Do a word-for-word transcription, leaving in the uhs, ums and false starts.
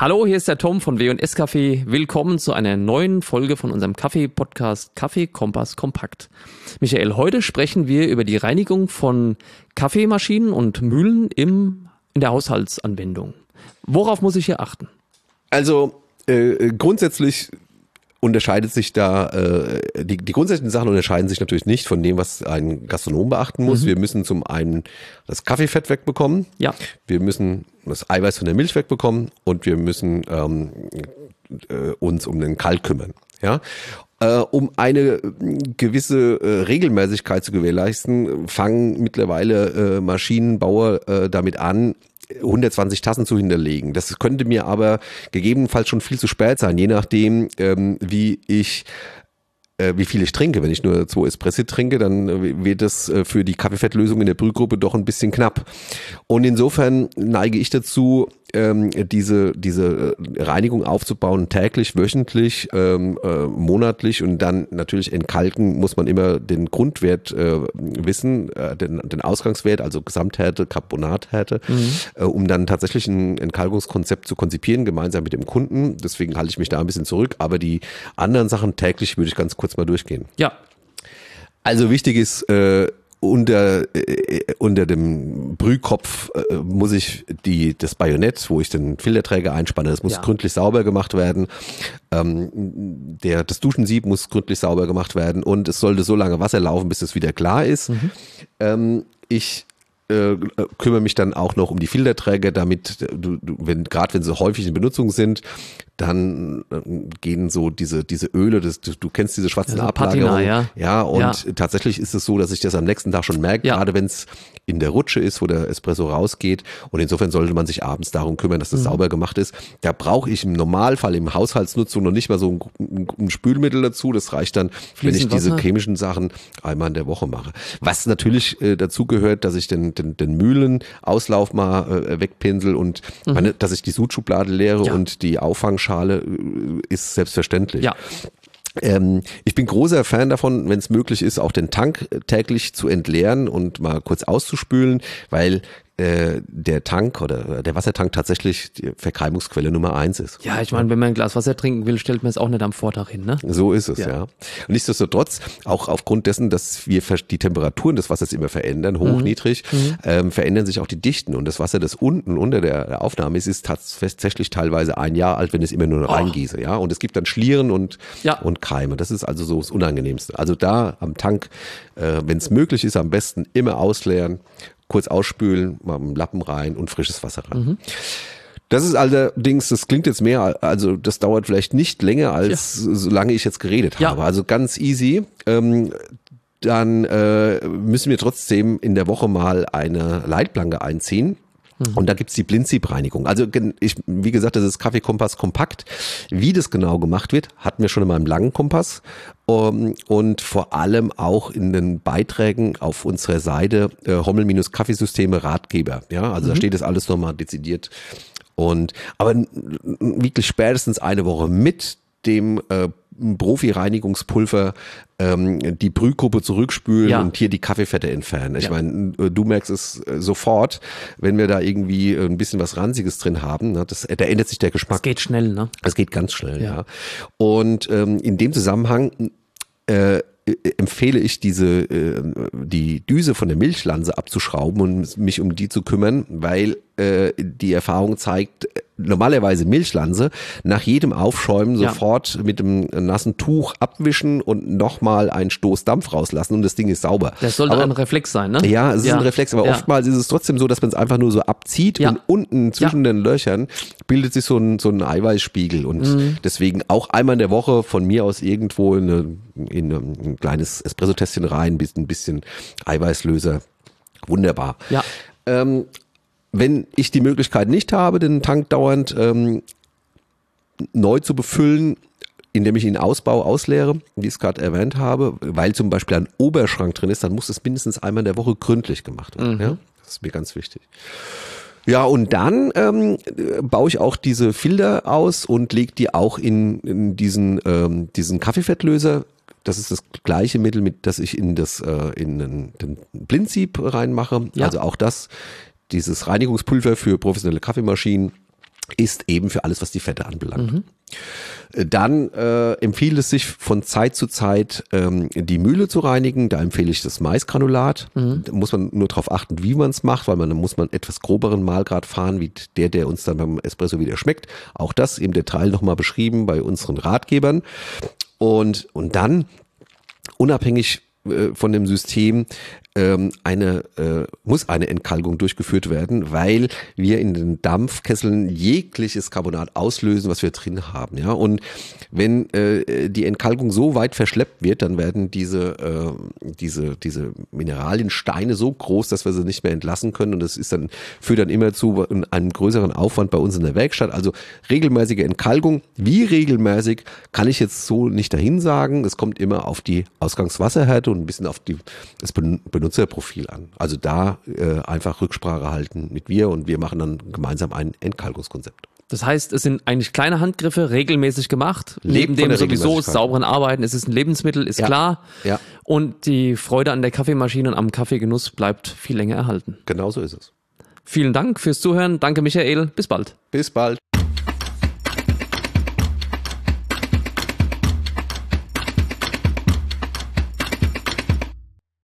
Hallo, hier ist der Tom von W und S Kaffee. Willkommen zu einer neuen Folge von unserem Kaffee-Podcast Kaffee Kompass Kompakt. Michael, heute sprechen wir über die Reinigung von Kaffeemaschinen und Mühlen im, in der Haushaltsanwendung. Worauf muss ich hier achten? Also äh, grundsätzlich unterscheidet sich da, äh, die, die grundsätzlichen Sachen unterscheiden sich natürlich nicht von dem, was ein Gastronom beachten muss. Mhm. Wir müssen zum einen das Kaffeefett wegbekommen, ja. Wir müssen das Eiweiß von der Milch wegbekommen und wir müssen ähm, äh, uns um den Kalk kümmern. Ja? Äh, um eine gewisse äh, Regelmäßigkeit zu gewährleisten, fangen mittlerweile äh, Maschinenbauer äh, damit an, hundertzwanzig Tassen zu hinterlegen. Das könnte mir aber gegebenenfalls schon viel zu spät sein, je nachdem, ähm, wie ich äh, wie viel ich trinke. Wenn ich nur zwei Espresso trinke, dann äh, wird das äh, für die Kaffeefettlösung in der Brühgruppe doch ein bisschen knapp. Und insofern neige ich dazu, ähm, diese diese Reinigung aufzubauen, täglich, wöchentlich, ähm, äh, monatlich, und dann natürlich entkalken muss man immer den Grundwert äh, wissen, äh, den, den Ausgangswert, also Gesamthärte, Carbonathärte, mhm. äh, um dann tatsächlich ein Entkalkungskonzept zu konzipieren, gemeinsam mit dem Kunden. Deswegen halte ich mich da ein bisschen zurück, aber die anderen Sachen täglich würde ich ganz kurz mal durchgehen. Ja. Also wichtig ist, äh, Unter, äh, unter dem Brühkopf äh, muss ich die, das Bajonett, wo ich den Filterträger einspanne, das muss ja. gründlich sauber gemacht werden. Ähm, der, das Duschensieb muss gründlich sauber gemacht werden und es sollte so lange Wasser laufen, bis es wieder klar ist. Mhm. Ähm, ich äh, kümmere mich dann auch noch um die Filterträger, damit du, du wenn gerade wenn sie häufig in Benutzung sind, dann gehen so diese diese Öle, das, du, du kennst diese schwarzen also Ablagerungen. Patina, ja. ja, und ja. tatsächlich ist es so, dass ich das am nächsten Tag schon merke, ja. gerade wenn es in der Rutsche ist, wo der Espresso rausgeht. Und insofern sollte man sich abends darum kümmern, dass das mhm. sauber gemacht ist. Da brauche ich im Normalfall im Haushaltsnutzung noch nicht mal so ein, ein Spülmittel dazu. Das reicht dann, wenn ich diese chemischen Sachen einmal in der Woche mache. Was natürlich äh, dazu gehört, dass ich den, den, den Mühlenauslauf mal äh, wegpinsel und mhm. meine, dass ich die Sudschublade leere ja. und die Auffangschale ist selbstverständlich. Ja. Ähm, ich bin großer Fan davon, wenn es möglich ist, auch den Tank täglich zu entleeren und mal kurz auszuspülen, weil äh, der Tank oder der Wassertank tatsächlich die Verkeimungsquelle Nummer eins ist. Ja, ich meine, wenn man ein Glas Wasser trinken will, stellt man es auch nicht am Vortag hin, ne? So ist es, ja. ja. Und nichtsdestotrotz, auch aufgrund dessen, dass wir die Temperaturen des Wassers immer verändern, hoch, mhm. niedrig, mhm. Ähm, verändern sich auch die Dichten. Und das Wasser, das unten unter der Aufnahme ist, ist tatsächlich teilweise ein Jahr alt, wenn ich es immer nur reingieße, ja. Und es gibt dann Schlieren und, ja. und Keime. Das ist also so das Unangenehmste. Also da am Tank, äh, wenn es möglich ist, am besten immer ausleeren, kurz ausspülen, mal einen Lappen rein und frisches Wasser rein. Mhm. Das ist allerdings, das klingt jetzt mehr, also das dauert vielleicht nicht länger, als ja. solange ich jetzt geredet ja. habe. Also ganz easy. Ähm, dann äh, müssen wir trotzdem in der Woche mal eine Leitplanke einziehen. Und da gibt's die Blindsiebreinigung. Also ich, wie gesagt, das ist Kaffee Kompass Kompakt. Wie das genau gemacht wird, hatten wir schon in meinem langen Kompass. Um, und vor allem auch in den Beiträgen auf unserer Seite äh, Hommel-Kaffeesysteme Ratgeber. Ja, also mhm. da steht das alles nochmal dezidiert. Und aber wirklich spätestens eine Woche mit dem äh, Profi-Reinigungspulver ähm, die Brühgruppe zurückspülen ja. und hier die Kaffeefette entfernen. Ich ja. meine, du merkst es sofort, wenn wir da irgendwie ein bisschen was Ranziges drin haben, ne, das, da ändert sich der Geschmack. Es geht schnell, ne? Es geht ganz schnell, ja. ja. Und ähm, in dem Zusammenhang äh, empfehle ich diese äh, die Düse von der Milchlanse abzuschrauben und mich um die zu kümmern, weil äh, die Erfahrung zeigt, normalerweise Milchlanse nach jedem Aufschäumen ja. sofort mit einem nassen Tuch abwischen und nochmal einen Stoß Dampf rauslassen und das Ding ist sauber. Das sollte aber ein Reflex sein, ne? Ja, es ja. ist ein Reflex, aber ja. oftmals ist es trotzdem so, dass man es einfach nur so abzieht ja. und unten zwischen ja. den Löchern bildet sich so ein, so ein Eiweißspiegel und mhm. deswegen auch einmal in der Woche von mir aus irgendwo in, eine, in ein kleines Espresso-Tässchen rein, ein bisschen Eiweißlöser. Wunderbar. Ja. Ähm, Wenn ich die Möglichkeit nicht habe, den Tank dauernd ähm, neu zu befüllen, indem ich ihn ausbaue, ausleere, wie ich es gerade erwähnt habe, weil zum Beispiel ein Oberschrank drin ist, dann muss das mindestens einmal in der Woche gründlich gemacht werden. Mhm. Ja? Das ist mir ganz wichtig. Ja, und dann ähm, baue ich auch diese Filter aus und lege die auch in, in diesen, ähm, diesen Kaffeefettlöser. Das ist das gleiche Mittel, mit das ich in das äh, in den, den Blindsieb reinmache. Ja. Also auch das, dieses Reinigungspulver für professionelle Kaffeemaschinen ist eben für alles, was die Fette anbelangt. Mhm. Dann äh, empfiehlt es sich von Zeit zu Zeit ähm, die Mühle zu reinigen. Da empfehle ich das Maisgranulat. Mhm. Da muss man nur darauf achten, wie man es macht, weil man dann muss man etwas groberen Mahlgrad fahren, wie der, der uns dann beim Espresso wieder schmeckt. Auch das im Detail nochmal beschrieben bei unseren Ratgebern. Und, und dann, unabhängig äh, von dem System, ähm, eine äh, muss eine Entkalkung durchgeführt werden, weil wir in den Dampfkesseln jegliches Carbonat auslösen, was wir drin haben. Ja, und wenn äh, die Entkalkung so weit verschleppt wird, dann werden diese äh, diese diese Mineraliensteine so groß, dass wir sie nicht mehr entlassen können, und das ist dann führt dann immer zu einem größeren Aufwand bei uns in der Werkstatt. Also regelmäßige Entkalkung. Wie regelmäßig kann ich jetzt so nicht dahin sagen. Es kommt immer auf die Ausgangswasserhärte und ein bisschen auf die das Benutzerprofil an. Also da äh, einfach Rücksprache halten mit wir, und wir machen dann gemeinsam ein Entkalkungskonzept. Das heißt, es sind eigentlich kleine Handgriffe, regelmäßig gemacht. Neben dem sowieso sauberen Arbeiten, es ist ein Lebensmittel, ist ja, klar. Ja. Und die Freude an der Kaffeemaschine und am Kaffeegenuss bleibt viel länger erhalten. Genau so ist es. Vielen Dank fürs Zuhören. Danke, Michael. Bis bald. Bis bald.